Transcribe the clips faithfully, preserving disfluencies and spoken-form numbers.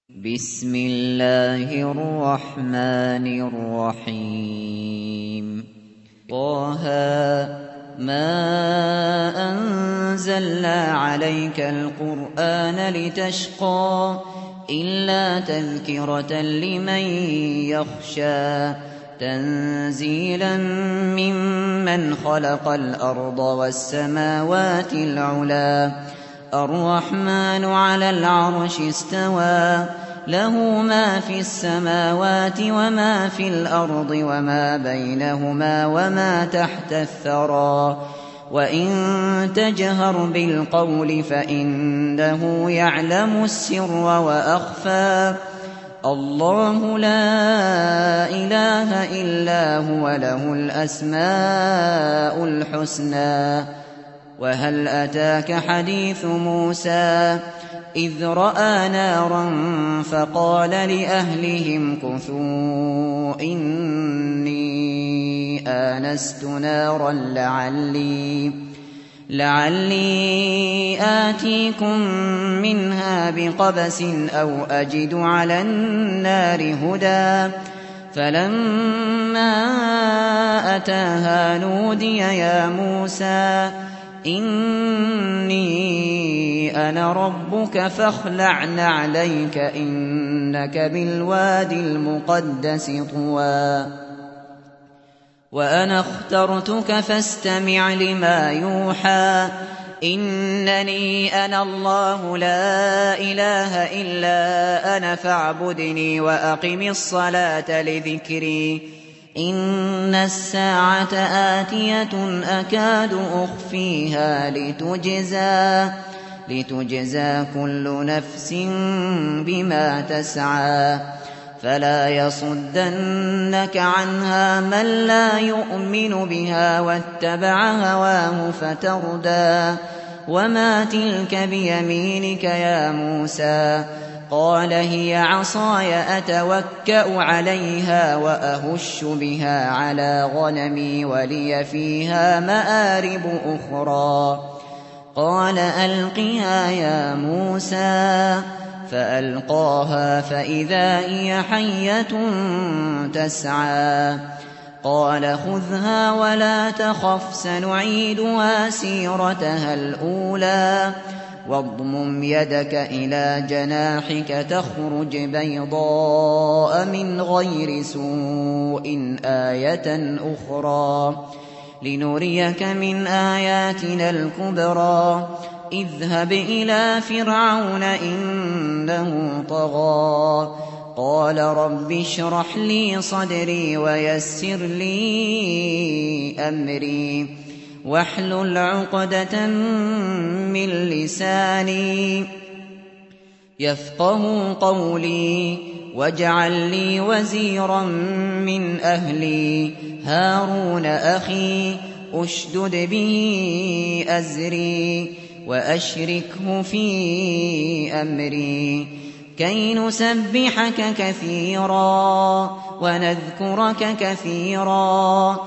بسم الله الرحمن الرحيم طه ما أنزلنا عليك القرآن لتشقى إلا تذكرة لمن يخشى تنزيلا ممن خلق الأرض والسماوات العلى الرحمن على العرش استوى له ما في السماوات وما في الأرض وما بينهما وما تحت الثرى وإن تجهر بالقول فإنه يعلم السر وأخفى الله لا إله إلا هو له الأسماء الحسنى وهل أتاك حديث موسى إذ رأى نارا فقال لأهلهم كثوا إني آنست نارا لعلي, لعلي آتيكم منها بقبس أو أجد على النار هدى فلما أتاها نودي يا موسى إني أنا ربك فاخلع نعليك إنك بالوادي المقدس طوى وأنا اخترتك فاستمع لما يوحى إنني أنا الله لا إله إلا أنا فاعبدني وأقم الصلاة لذكري إن الساعة آتية أكاد أخفيها لتجزى, لتجزى كل نفس بما تسعى فلا يصدنك عنها من لا يؤمن بها واتبع هواه فتردى وما تلك بيمينك يا موسى قال هي عصاي أتوكأ عليها وأهش بها على غنمي ولي فيها مآرب أخرى قال ألقها يا موسى فألقاها فإذا هي حية تسعى قال خذها ولا تخف سنعيدها سيرتها الأولى واضمم يدك إلى جناحك تخرج بيضاء من غير سوء آية أخرى لنريك من آياتنا الكبرى اذهب إلى فرعون إنه طغى قال رب اشرح لي صدري ويسر لي أمري واحلل عقدة من لساني يفقه قولي واجعل لي وزيرا من أهلي هارون أخي أشدد به أزري وأشركه في أمري كي نسبحك كثيرا ونذكرك كثيرا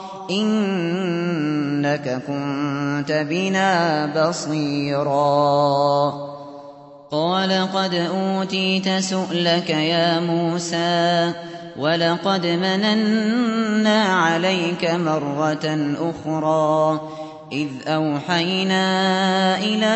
إنك كنت بنا بصيرا قال قد أوتيت سؤلك يا موسى ولقد مننا عليك مرة أخرى إذ أوحينا إلى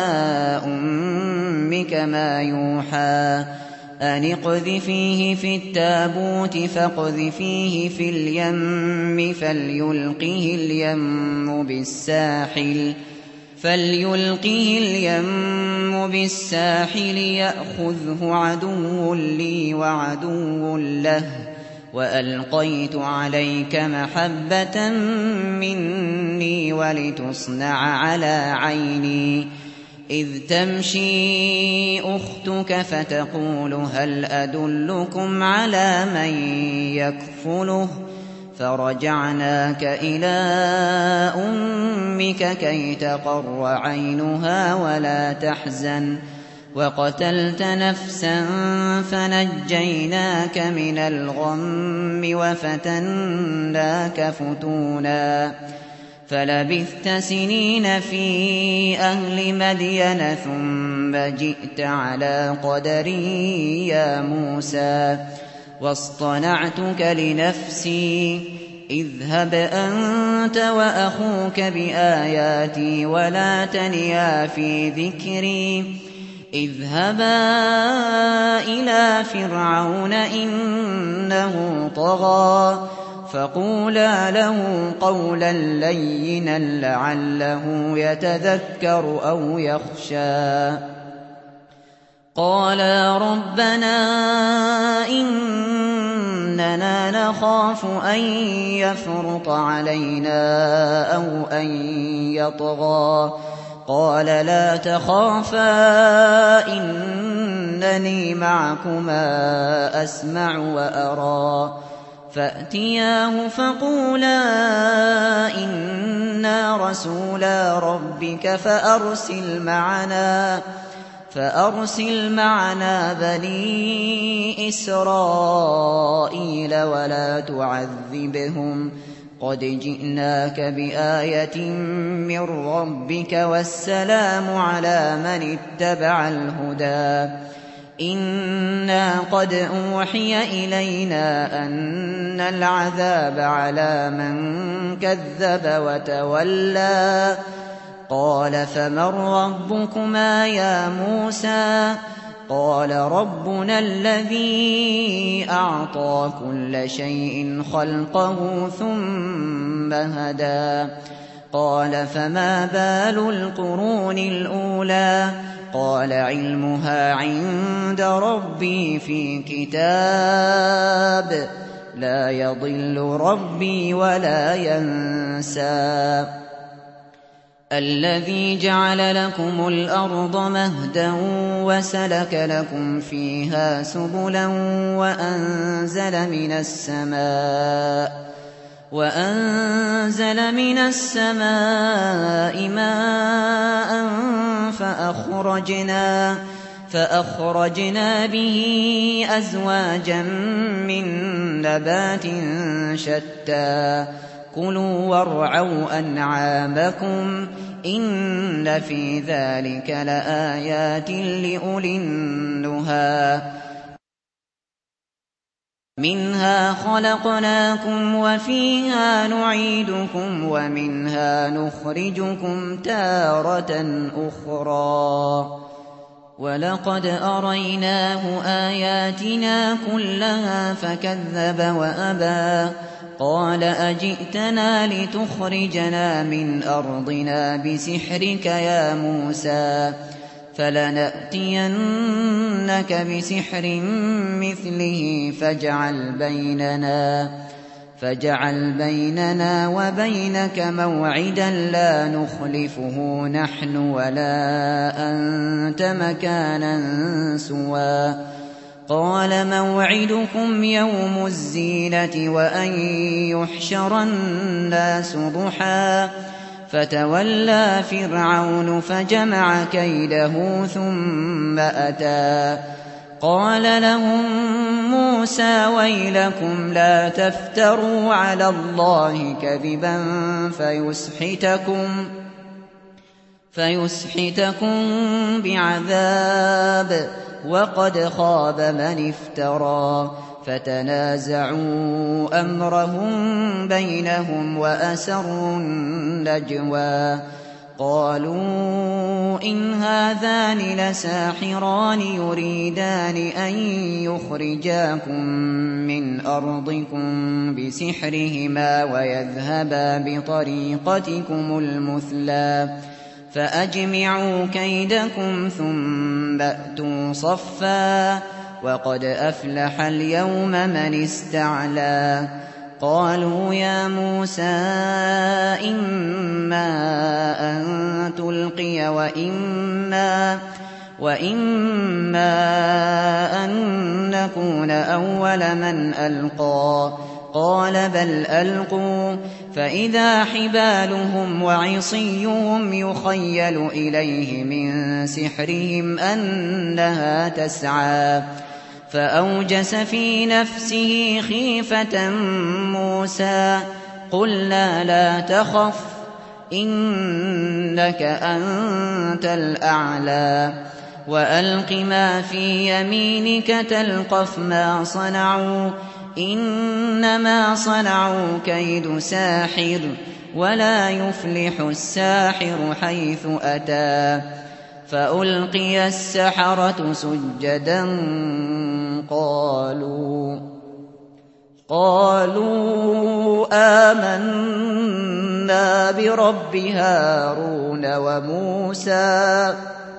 أمك ما يوحى أن اقذفيه في التابوت فاقذفيه في اليم فليلقه اليم بالساحل فليلقه اليم بالساحل يأخذه عدو لي وعدو له وألقيت عليك محبة مني ولتصنع على عيني إذ تمشي أختك فتقول هل أدلكم على من يكفله فرجعناك إلى أمك كي تقر عينها ولا تحزن وقتلت نفسا فنجيناك من الغم وفتناك فتونا فلبثت سنين في أهل مدين ثم ثم جئت على قدري يا موسى واصطنعتك لنفسي اذهب أنت وأخوك بآياتي ولا تنيا في ذكري اذهبا إلى فرعون إنه طغى فقولا له قولا لينا لعله يتذكر أو يخشى قالا ربنا إننا نخاف أن يفرط علينا أو أن يطغى قال لا تخافا إنني معكما أسمع وأرى فأتياه فقولا إنا رسولا ربك فأرسل معنا فأرسل معنا بني إسرائيل ولا تعذبهم قد جئناك بآية من ربك والسلام على من اتبع الهدى إنا قد أوحي إلينا أن العذاب على من كذب وتولى قال فمن ربكما يا موسى قال ربنا الذي أعطى كل شيء خلقه ثم هدى قال فما بال القرون الأولى قال علمها عند ربي في كتاب لا يضل ربي ولا ينسى الذي جعل لكم الأرض مهدا وسلك لكم فيها سبلا وأنزل من السماء وأنزل من السماء ماء فأخرجنا فأخرجنا به أزواجا من نبات شتى كلوا وارعوا أنعامكم إن في ذلك لآيات لأولي النهى منها خلقناكم وفيها نعيدكم ومنها نخرجكم تارة أخرى ولقد أريناه آياتنا كلها فكذب وأبى قال أجئتنا لتخرجنا من أرضنا بسحرك يا موسى فلنأتينك بسحر مثله فاجعل بيننا فاجعل بيننا وبينك موعدا لا نخلفه نحن ولا أنت مكانا سوى قال موعدكم يوم الزينة وأن يحشر الناس ضحى فتولى فرعون فجمع كيده ثم أتى قال لهم موسى ويلكم لا تفتروا على الله كذبا فيسحتكم فيسحتكم بعذاب وقد خاب من افترى فتنازعوا أمرهم بينهم وأسروا النجوى قالوا إن هذان لساحران يريدان أن يخرجاكم من أرضكم بسحرهما ويذهبا بطريقتكم المثلى فأجمعوا كيدكم ثم أتوا صفا وقد أفلح اليوم من استعلى قالوا يا موسى إما أن تلقي وإما, وإما أن نكون أول من ألقى قال بل ألقوا فإذا حبالهم وعصيهم يخيل إليه من سحرهم أنها تسعى فأوجس في نفسه خيفة موسى قلنا لا تخف إنك أنت الأعلى وألق ما في يمينك تلقف ما صنعوا إنما صنعوا كيد ساحر ولا يفلح الساحر حيث أتى فألقي السحرة سجدا قالوا قالوا آمنا برب هارون وموسى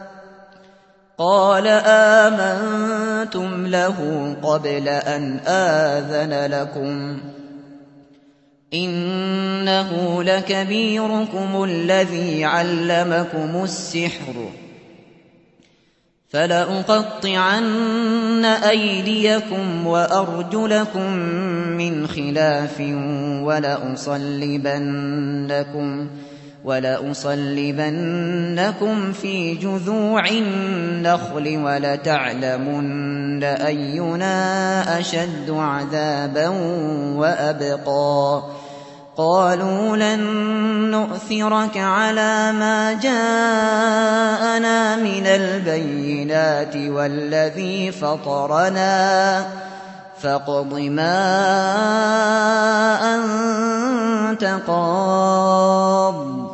قال آمنتم له قبل أن آذن لكم إنه لكبيركم الذي علمكم السحر فلأقطعن أيديكم وأرجلكم من خلاف ولأصلبنكم ولأصلبنكم في جذوع النخل ولتعلمن أينا أشد عذابا وأبقى قالوا لن نؤثرك على ما جاءنا من البينات والذي فطرنا فاقض ما أنت قاض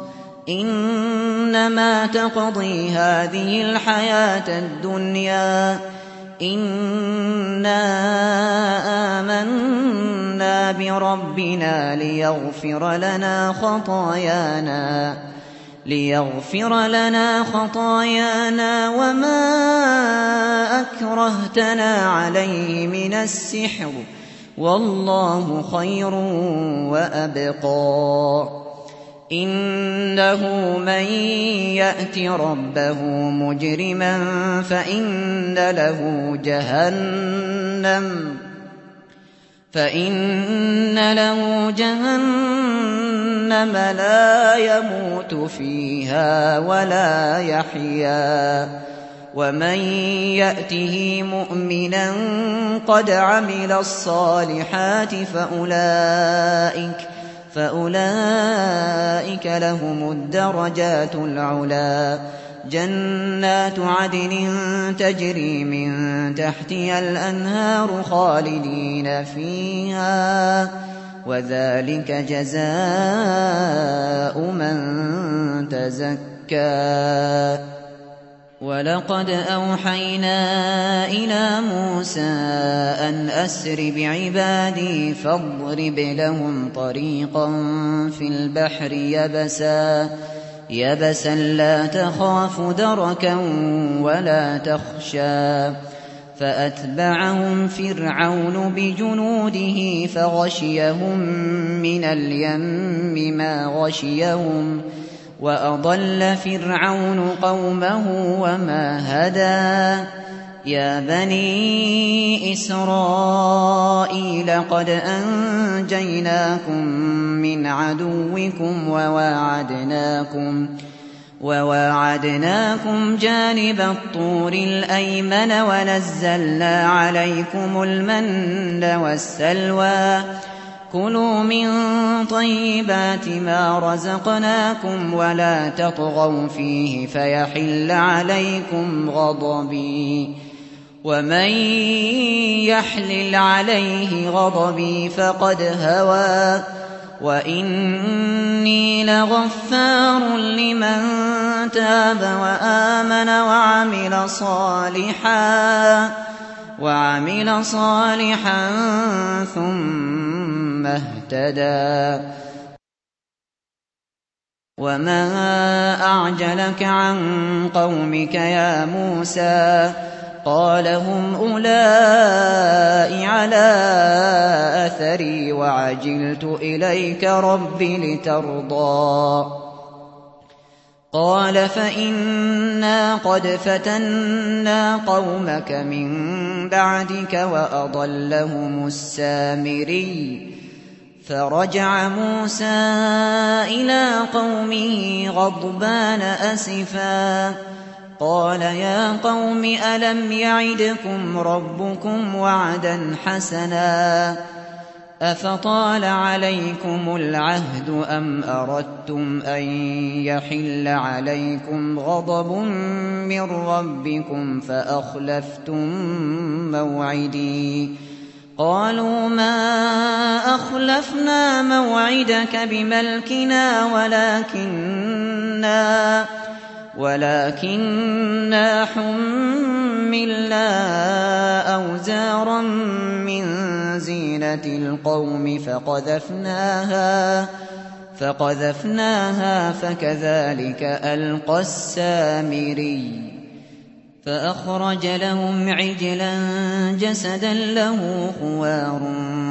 إنما تقضي هذه الحياة الدنيا إنا آمنا بربنا ليغفر لنا خطايانا ليغفر لنا خطايانا وما أكرهتنا عليه من السحر والله خير وأبقى إنه من يأت ربه مجرما فإن له جهنم فإن له جهنم لا يموت فيها ولا يحيا ومن يأته مؤمنا قد عمل الصالحات فأولئك فأولئك لهم الدرجات العلا جنات عدن تجري من تحتها الأنهار خالدين فيها وذلك جزاء من تزكى ولقد أوحينا إلى موسى أن أسر بعبادي فاضرب لهم طريقا في البحر يبسا يبسا لا تخاف دركا ولا تخشى فأتبعهم فرعون بجنوده فغشيهم من اليم ما غشيهم وأضل فرعون قومه وما هدى يا بني إسرائيل قد أنجيناكم من عدوكم وواعدناكم وواعدناكم جانب الطور الأيمن ونزلنا عليكم المن والسلوى كلوا من طيبات ما رزقناكم ولا تطغوا فيه فيحل عليكم غضبي ومن يحلل عليه غضبي فقد هوى وإني لغفار لمن تاب وآمن وعمل صالحا وعمل صالحا ثم اهتدى وما أعجلك عن قومك يا موسى قال هم أولئك على أثري وعجلت إليك رب لترضى قال فإنا قد فتنا قومك من بعدك وأضلهم السامري فرجع موسى إلى قومه غضبان أسفا قال يا قوم ألم يعدكم ربكم وعدا حسنا أفطال عليكم العهد أم أردتم أن يحل عليكم غضب من ربكم فأخلفتم موعدي قالوا ما أخلفنا موعدك بملكنا ولكننا ولكننا حملنا أوزارا من زينة القوم فقذفناها فقذفناها فكذلك ألقى السامري فأخرج لهم عجلا جسدا له خوار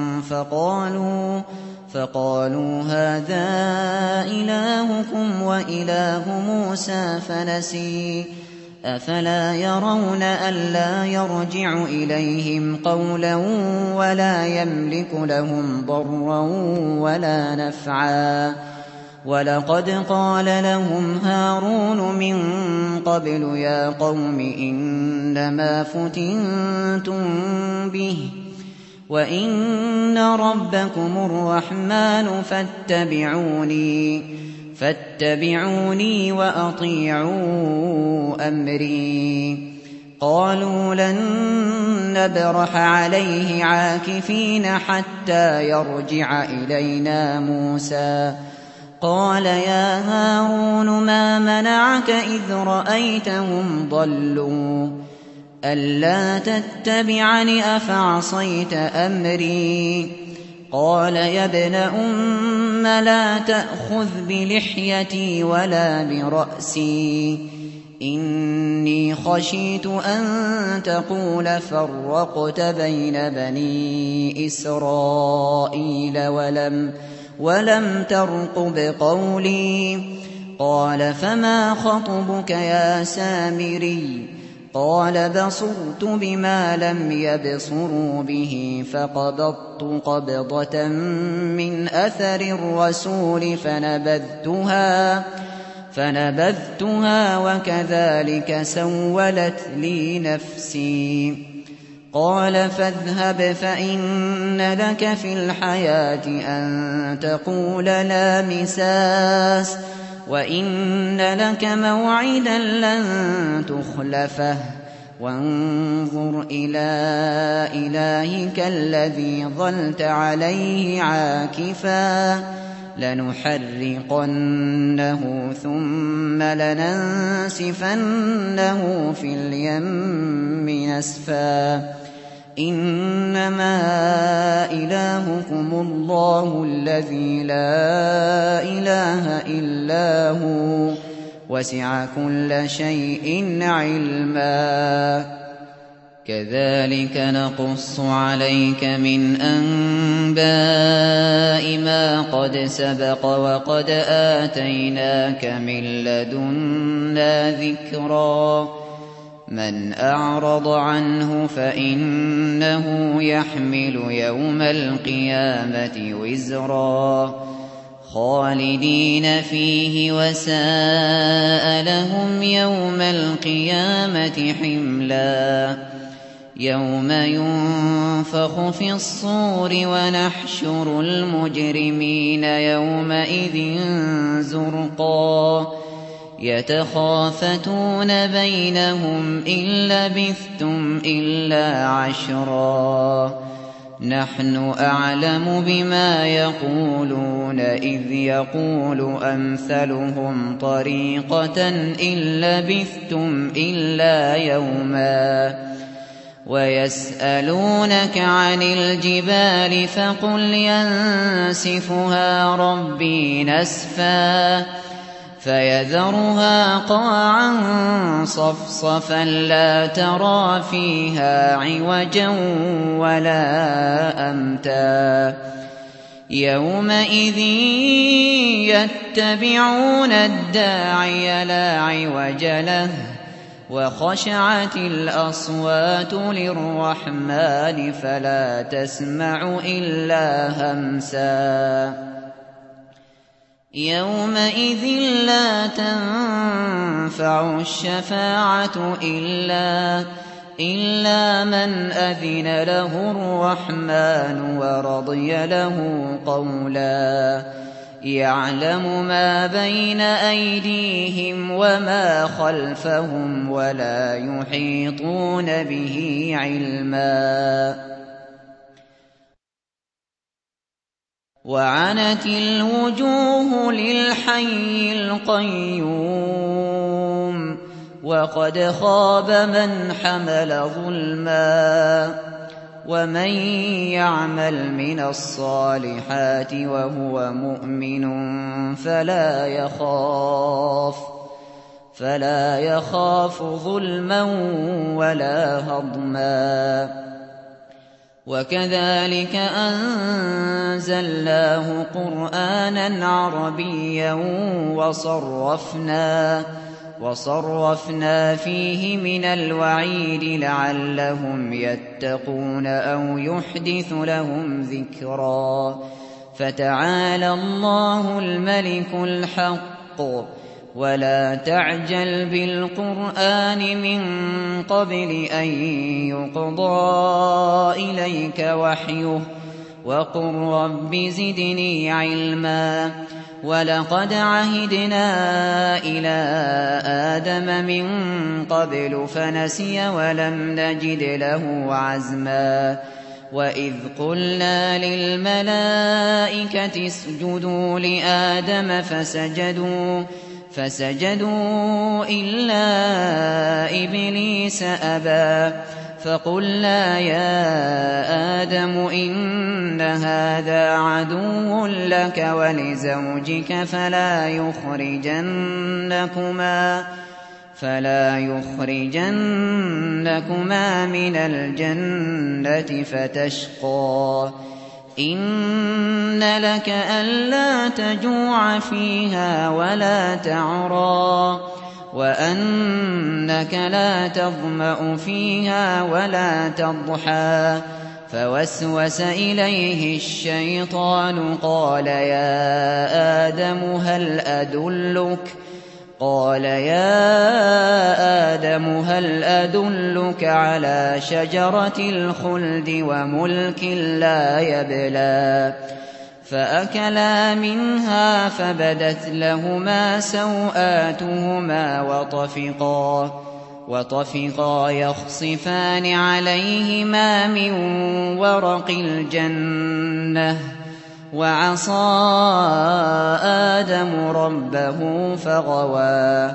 فقالوا فقالوا هذا إلهكم وإله موسى فنسي أفلا يرون ألا يرجع إليهم قولا ولا يملك لهم ضرا ولا نفعا ولقد قال لهم هارون من قبل يا قوم إنما فتنتم به وإن ربكم الرحمن فاتبعوني فاتبعوني وأطيعوا أمري قالوا لن نبرح عليه عاكفين حتى يرجع إلينا موسى قال يا هارون ما منعك إذ رأيتهم ضلوا ألا تتبعني أفعصيت أمري قال يا ابن أم لا تأخذ بلحيتي ولا برأسي إني خشيت أن تقول فرقت بين بني إسرائيل ولم ولم ترقب قولي قال فما خطبك يا سامري قال بصرت بما لم يبصروا به فقبضت قبضة من أثر الرسول فنبذتها فنبذتها وكذلك سولت لي نفسي قال فاذهب فإن لك في الحياة أن تقول لا مساس وإن لك موعدا لن تخلفه وانظر إلى إلهك الذي ظلت عليه عاكفا لنحرقنه ثم لننسفنه في اليم نسفا إنما إلهكم الله الذي لا إله إلا هو وسع كل شيء علما كذلك نقص عليك من أنباء ما قد سبق وقد آتيناك من لدنا ذكرا من أعرض عنه فإنه يحمل يوم القيامة وزرا خالدين فيه وساء لهم يوم القيامة حملا يوم ينفخ في الصور ونحشر المجرمين يومئذ زرقا يتخافتون بينهم إن لبثتم إلا عشرا نحن أعلم بما يقولون إذ يقول أمثلهم طريقة إن لبثتم إلا يوما ويسألونك عن الجبال فقل ينسفها ربي نسفا فيذرها قاعا صفصفا لا ترى فيها عوجا ولا أمتا يومئذ يتبعون الداعي لا عوج له وخشعت الأصوات للرحمن فلا تسمع إلا همسا يومئذ لا تنفع الشفاعة إلا إلا من أذن له الرحمن ورضي له قولا يعلم ما بين أيديهم وما خلفهم ولا يحيطون به علما وعنت الوجوه للحي القيوم وقد خاب من حمل ظلما ومن يعمل من الصالحات وهو مؤمن فلا يخاف فلا يخاف ظلما ولا هضما وكذلك أنزلناه قرآنا عربيا وصرفنا وصرفنا فيه من الوعيد لعلهم يتقون أو يحدث لهم ذكرا فتعالى الله الملك الحق ولا تعجل بالقرآن من قبل أن يقضى إليك وحيه وقل رب زدني علما ولقد عهدنا إلى آدم من قبل فنسي ولم نجد له عزما وإذ قلنا للملائكة اسجدوا لآدم فسجدوا فسجدوا إلا إبليس أبى فقلنا يا آدم إن هذا عدو لك ولزوجك فلا يخرجنكما فلا يخرجنكما من الجنة فتشقى إن لك ألا تجوع فيها ولا تعرى وأنك لا تظمأ فيها ولا تضحى فوسوس إليه الشيطان قال يا آدم هل أدلك قال يا آدم هل أدلك على شجرة الخلد وملك لا يبلى فأكلا منها فبدت لهما سوآتهما وطفقا وطفقا يخصفان عليهما من ورق الجنة وعصى آدم ربه فغوى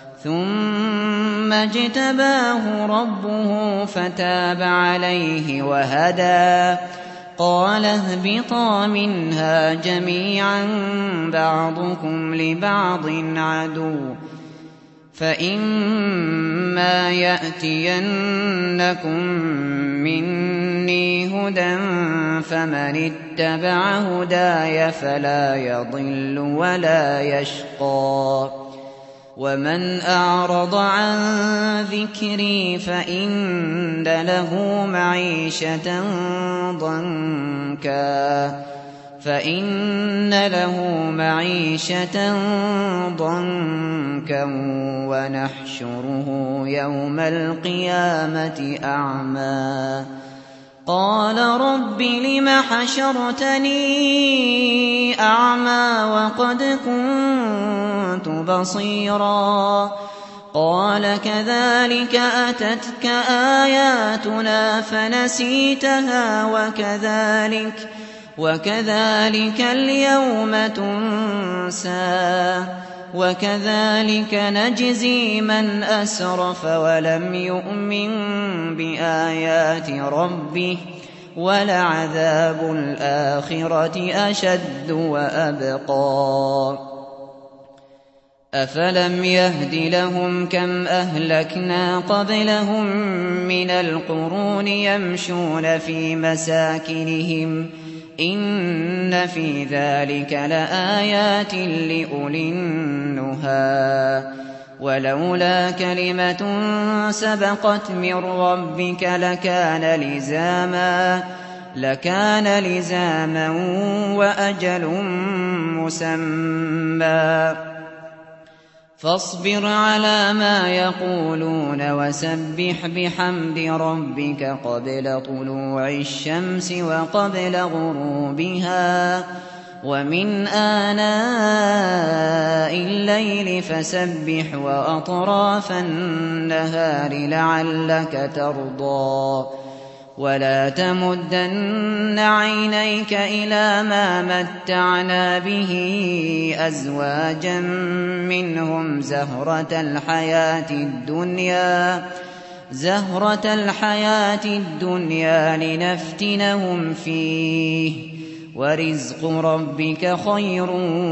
ثم اجتباه ربه فتاب عليه وهدى قال اهبطا منها جميعا بعضكم لبعض عدو فإما يأتينكم مني هدى فمن اتبع هداي فلا يضل ولا يشقى ومن أعرض عن ذكري فإن له معيشة ضنكا فإن له معيشة ضنكا ونحشره يوم القيامة أعمى قال رب لم حشرتني أعمى وقد كنت بصيرا قال كذلك أتتك آياتنا فنسيتها وكذلك وكذلك اليوم تنسى وكذلك نجزي من أسرف ولم يؤمن بآيات ربه ولعذاب الآخرة أشد وأبقى أفلم يهد لهم كم أهلكنا قبلهم من القرون يمشون في مساكنهم إن في ذلك لآيات لأولي النهى ولولا كلمة سبقت من ربك لكان لزاما لكان لزاما وأجل مسمى فاصبر على ما يقولون وسبح بحمد ربك قبل طلوع الشمس وقبل غروبها ومن آناء الليل فسبح وأطراف النهار لعلك ترضى ولا تمدن عينيك إلى ما متعنا به أزواجا منهم زهرة الحياة الدنيا زهرة الحياة الدنيا لنفتنهم فيه ورزق ربك خير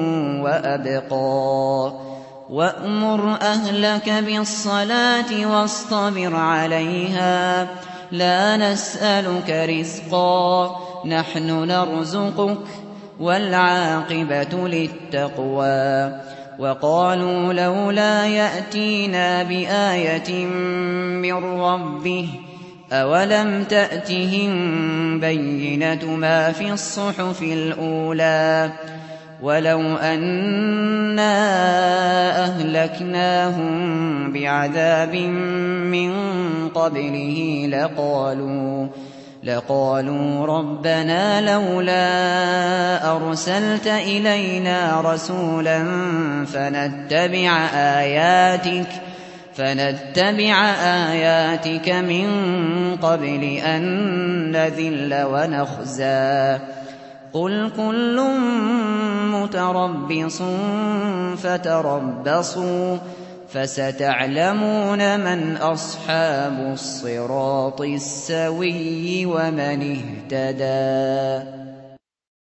وأبقى وأمر أهلك بالصلاة واصطبر عليها لا نسألك رزقا نحن نرزقك والعاقبة للتقوى وقالوا لولا يأتينا بآية من ربه أولم تأتهم بينة ما في الصحف الأولى ولو أنا أهلكناهم بعذاب من قبله لقالوا لقالوا ربنا لولا أرسلت إلينا رسولا فنتبع آياتك فنتبع آياتك من قبل أن نذل ونخزى قل كل متربص فتربصوا فستعلمون من أصحاب الصراط السوي ومن اهتدى.